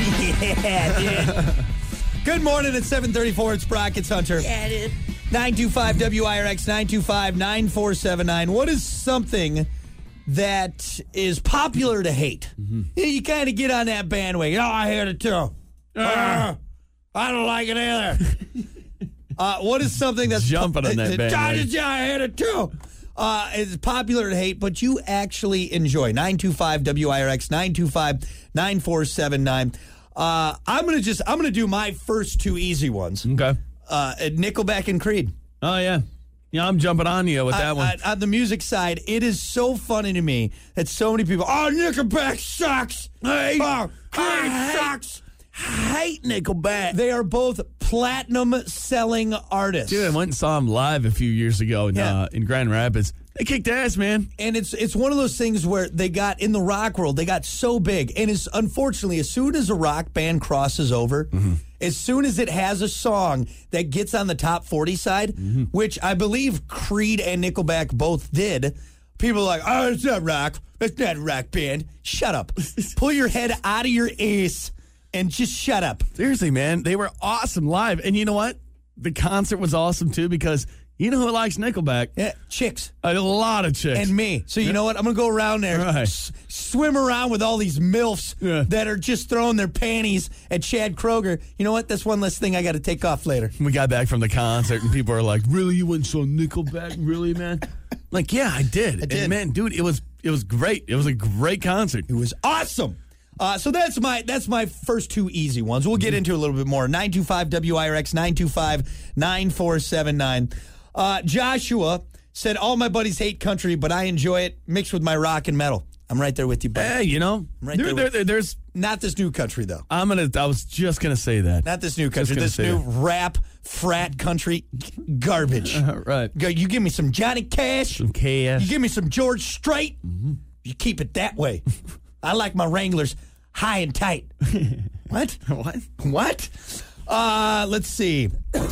Yeah, dude. Good morning at 7:34. It's Brock. It's Hunter. Yeah, dude. 925-WIRX, 925-9479. What is something that is popular to hate? You kind of get on that bandwagon. Oh, I hate it too. I don't like it either. What is something that's jumping on that bandwagon? I hate it too. It's popular to hate, but you actually enjoy. 925-WIRX, 925-9479. I'm gonna do my first two easy ones. Okay. Nickelback and Creed. Oh, yeah. Yeah, I'm jumping on you with that one. On the music side, it is so funny to me that so many people, Nickelback sucks. Creed sucks. Hate Nickelback. They are both platinum-selling artists. Dude, I went and saw him live a few years ago in Grand Rapids. They kicked ass, man. And it's one of those things where they got, in the rock world, they got so big. And unfortunately, as soon as a rock band crosses over, as soon as it has a song that gets on the top 40 side, which I believe Creed and Nickelback both did, people are like, oh, it's not rock. It's not a rock band. Shut up. Pull your head out of your ace and just shut up. Seriously, man. They were awesome live. And you know what? The concert was awesome, too, because you know who likes Nickelback? Yeah, chicks. A lot of chicks. And me. So you know what? I'm going to go around there, swim around with all these MILFs that are just throwing their panties at Chad Kroger. You know what? That's one less thing I got to take off later. We got back from the concert, and people are like, really? You went and saw Nickelback? Really, man? Like, yeah, I did. And, man, dude, it was great. It was a great concert. It was awesome. So that's my first two easy ones. We'll get into a little bit more. 925-WIRX, 925-9479. Joshua said, all my buddies hate country, but I enjoy it mixed with my rock and metal. I'm right there with you, buddy. Hey, you know, there's not this new country, though. I was just going to say that. Not this new country. This new rap, frat country garbage. Right. You give me some Johnny Cash. Some Cash. You give me some George Strait. You keep it that way. I like my Wranglers high and tight. What? What? Let's see.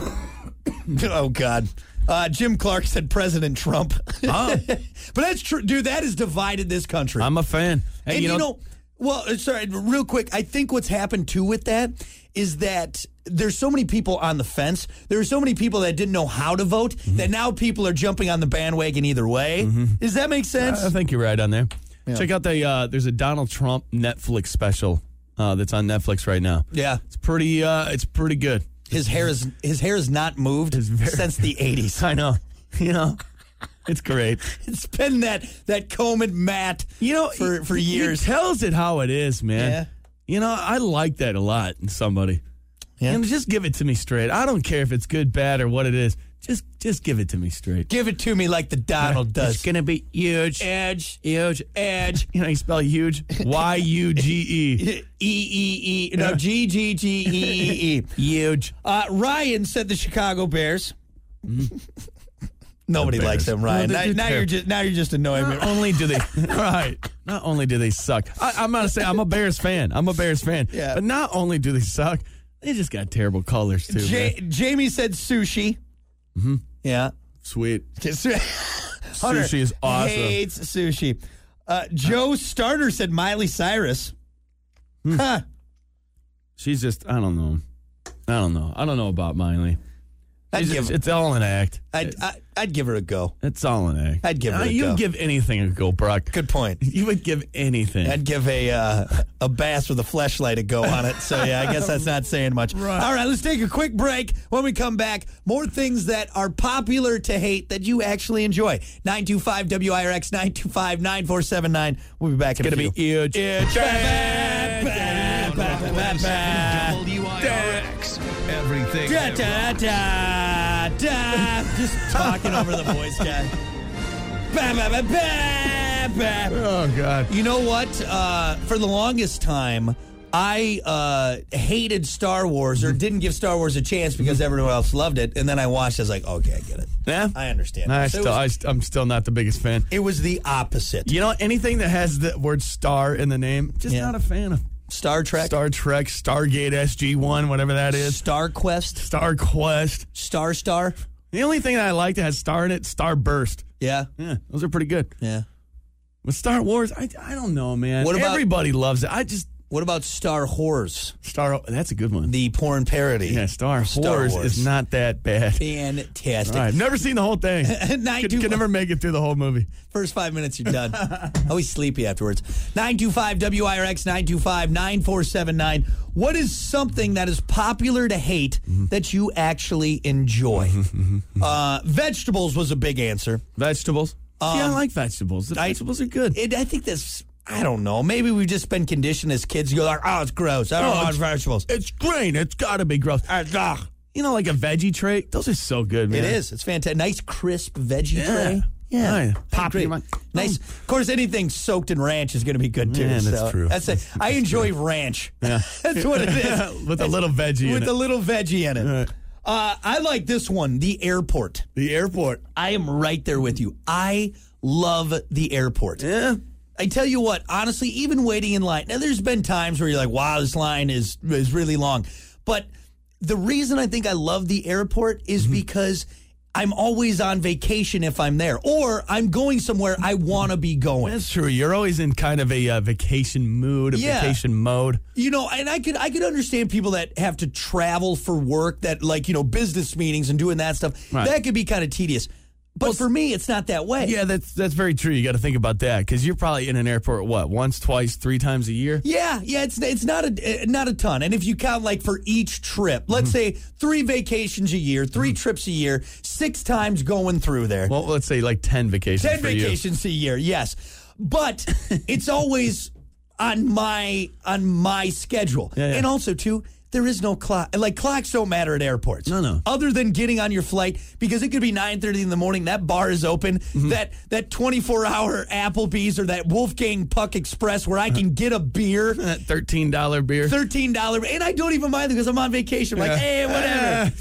Oh, God. Jim Clark said President Trump. Oh. But that's true. Dude, that has divided this country. I'm a fan. Hey, and you know, well, sorry, real quick, I think what's happened, too, with that is that there's so many people on the fence. There are so many people that didn't know how to vote that now people are jumping on the bandwagon either way. Does that make sense? I think you're right on there. Yeah. Check out there's a Donald Trump Netflix special that's on Netflix right now. Yeah. It's pretty good. His hair is not moved since the 80s. I know. You know, it's great. It's been that comb and mat, for years. He tells it how it is, man. Yeah. You know, I like that a lot in somebody. Yeah. And just give it to me straight. I don't care if it's good, bad, or what it is. Just give it to me straight. Give it to me like the Donald does. It's gonna be huge. Edge. Huge. Edge. You know how you spell huge? Y-U-G-E. E-E-E. No, G-G-G-E-E-E. Huge. Ryan said the Chicago Bears. Nobody likes them, Ryan. No, now you're just annoying me. Not only do they not only do they suck. I'm gonna say I'm a Bears fan. Yeah. But not only do they suck, they just got terrible colors too. Jamie said sushi. Yeah. Sweet. Sushi is awesome. Hates sushi. Joe Starter said Miley Cyrus. Huh. She's just, I don't know. I don't know about Miley. It's all an act. I'd give her a go. It's all an act. I'd give her a go. You'd give anything a go, Brock. Good point. You would give anything. I'd give a bass with a fleshlight a go on it. So, yeah, I guess that's not saying much. Right. All right, let's take a quick break. When we come back, more things that are popular to hate that you actually enjoy. 925-WIRX, 925-9479. We'll be back in a few. It's going to be huge. WIRX. Everything. Just talking over the voice guy. Oh, God. You know what? For the longest time, I hated Star Wars or didn't give Star Wars a chance because everyone else loved it. And then I watched it. I was like, okay, I get it. Yeah? I understand. I'm still not the biggest fan. It was the opposite. You know, anything that has the word star in the name, just not a fan of. Star Trek, Stargate SG-1, whatever that is. Star Quest. Star. The only thing that I like that has star in it, Starburst. Yeah, those are pretty good. Yeah. With Star Wars, I don't know, man. What about everybody loves it? What about Star Wars? That's a good one. The porn parody. Yeah, Star Wars is not that bad. Fantastic. All right, never seen the whole thing. Could never make it through the whole movie. First 5 minutes, you're done. Always sleepy afterwards. 925-WIRX, 925-9479. What is something that is popular to hate that you actually enjoy? Vegetables was a big answer. Vegetables? I like vegetables. The vegetables are good. I think that's... I don't know. Maybe we've just been conditioned as kids to go like, oh, it's gross. I don't want vegetables. It's green. It's got to be gross. You know, like a veggie tray? Those are so good, man. It is. It's fantastic. Nice, crisp veggie tray. Yeah. Right. Pop it. Nice. Of course, anything soaked in ranch is going to be good, too. Yeah, that's true. That's it. I enjoy ranch. Yeah. That's what it is. With a little veggie in it. With a little veggie in it. Right. I like this one, the airport. The airport. I am right there with you. I love the airport. Yeah. I tell you what, honestly, even waiting in line. Now, there's been times where you're like, wow, this line is really long. But the reason I think I love the airport is because I'm always on vacation if I'm there. Or I'm going somewhere I want to be going. That's true. You're always in kind of a vacation mood, vacation mode. You know, and I could understand people that have to travel for work, that like, you know, business meetings and doing that stuff. Right. That could be kind of tedious. But for me, it's not that way. Yeah, that's very true. You got to think about that because you're probably in an airport, once, twice, 3 times a year? Yeah, it's not a ton. And if you count like for each trip, let's say 3 vacations a year, 3 trips a year, 6 times going through there. Well, let's say like 10 vacations 10 vacations a year, yes. But it's always on my schedule. Yeah. And also, too, there is no clock. Like, clocks don't matter at airports. No. Other than getting on your flight, because it could be 9:30 in the morning, that bar is open, that 24-hour Applebee's or that Wolfgang Puck Express where I can get a beer. That $13 beer. $13. And I don't even mind because I'm on vacation. I'm like, hey, whatever.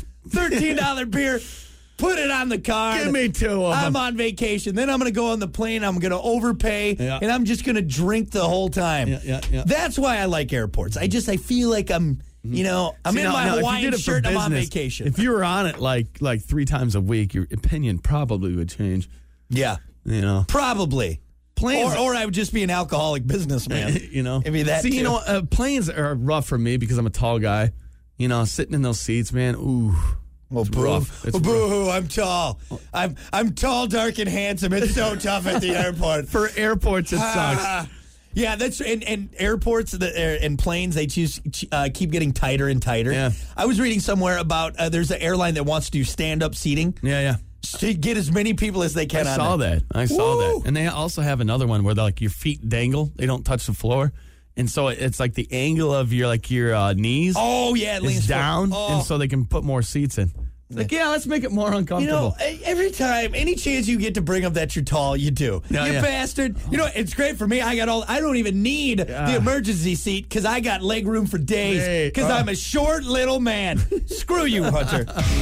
$13 beer. Put it on the card. Give me 2 of them. I'm on vacation. Then I'm going to go on the plane. I'm going to overpay, and I'm just going to drink the whole time. Yeah. That's why I like airports. I feel like I'm... You know, I'm in my Hawaiian shirt and I'm on vacation. If you were on it like 3 times a week, your opinion probably would change. Yeah. You know. Probably. Planes, or I would just be an alcoholic businessman. You know. Maybe that See, too. you know, planes are rough for me because I'm a tall guy. You know, sitting in those seats, man, ooh. Well, rough. Boo, I'm tall. I'm tall, dark, and handsome. It's so tough at the airport. For airports, it sucks. Yeah, that's and airports and planes, they keep getting tighter and tighter. Yeah. I was reading somewhere about there's an airline that wants to do stand-up seating. Yeah. To get as many people as they can I on saw there. that. I saw that. And they also have another one where like your feet dangle. They don't touch the floor. And so it's like the angle of your knees. Oh, yeah. It leans down. Oh. And so they can put more seats in. Like, let's make it more uncomfortable. You know, every time, any chance you get to bring up that you're tall, you do. You bastard. You know, it's great for me. I don't even need the emergency seat because I got leg room for days because I'm a short little man. Screw you, Hunter.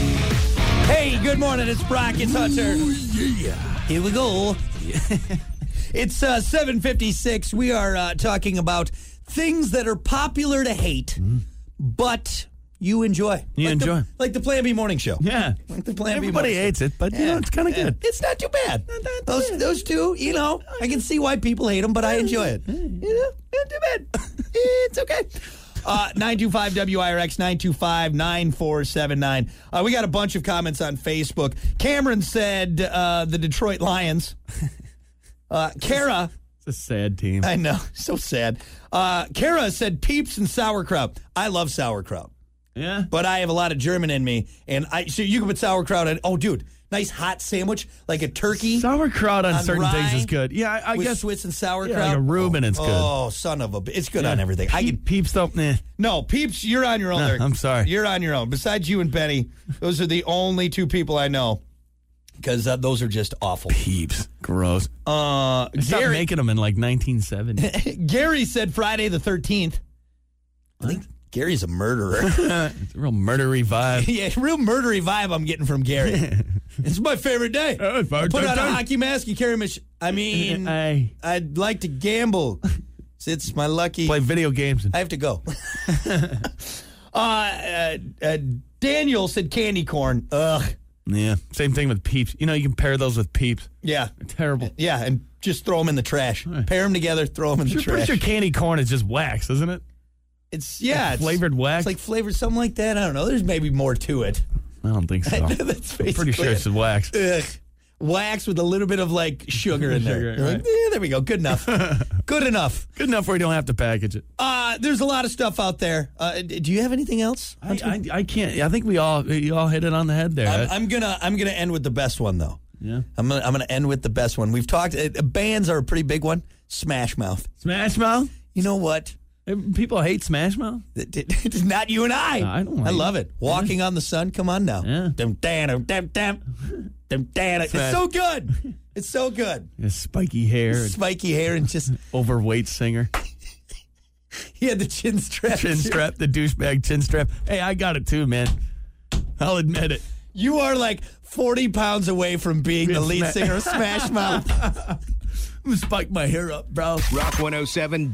Hey, good morning. It's Brock. It's Hunter. Here we go. It's 7:56. We are talking about things that are popular to hate, but... you enjoy. Like the Plan B morning show. Yeah. Like the Plan B Everybody hates it, but, you know, it's kind of good. It's not too bad. Those two, you know, I can see why people hate them, but I enjoy it. You know, not too bad. It's okay. 925-WIRX, 925-9479. We got a bunch of comments on Facebook. Cameron said the Detroit Lions. Kara... It's a sad team. I know. So sad. Kara said Peeps and sauerkraut. I love sauerkraut. Yeah. But I have a lot of German in me. So you can put sauerkraut in. Oh, dude. Nice hot sandwich, like a turkey. Sauerkraut on certain things is good. Yeah, I guess. With Swiss and sauerkraut. Yeah, like a Reuben, it's good. Oh, son of a... It's good on everything. Peeps don't... Nah. No, Peeps, you're on your own there. I'm sorry. You're on your own. Besides you and Benny, those are the only 2 people I know. Because those are just awful. Peeps. Gross. Stop making them in like 1970. Gary said Friday the 13th. I think Gary's a murderer. It's a real murdery vibe. Yeah, real murdery vibe I'm getting from Gary. It's my favorite day. Put on a hockey mask, you carry I'd like to gamble. It's my lucky... play video games. I have to go. Daniel said candy corn. Ugh. Yeah, same thing with Peeps. You know, you can pair those with Peeps. Yeah. They're terrible. Yeah, and just throw them in the trash. Right. Pair them together, throw them in the trash. Pretty sure candy corn is just wax, isn't it? It's flavored wax. It's like flavored something like that. I don't know. There's maybe more to it. I don't think so. That's I'm pretty sure it's wax. Ugh. Wax with a little bit of like sugar in there. Sugar, right. Like, there we go. Good enough. Good enough. Good enough where you don't have to package it. There's a lot of stuff out there. Do you have anything else? I can't. I think you all hit it on the head there. I'm gonna end with the best one though. Yeah. I'm gonna end with the best one. We've talked. Bands are a pretty big one. Smash Mouth. Smash Mouth. You know what? People hate Smash Mouth. It's not you and I. No, I don't like I love it. Walking on the Sun. Come on now. Yeah. It's so good. It's so good. Spiky hair. Spiky hair and just overweight singer. He had the chin strap. The douchebag chin strap. Hey, I got it too, man. I'll admit it. You are like 40 pounds away from being the lead singer of Smash Mouth. I'm gonna spike my hair up, bro. Rock 107.